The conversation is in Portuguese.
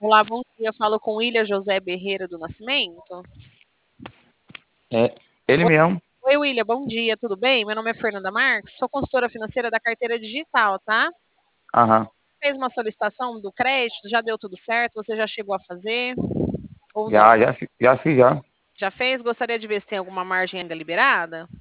Olá, bom dia. Eu falo com William José Berreira do Nascimento. É, ele mesmo. Oi, William, bom dia, tudo bem? Meu nome é Fernanda Marques, sou consultora financeira da carteira digital, tá? Aham. Fez uma solicitação do crédito, já deu tudo certo? Você já chegou a fazer ou não? Já fiz já. Já fez? Gostaria de ver se tem alguma margem ainda liberada?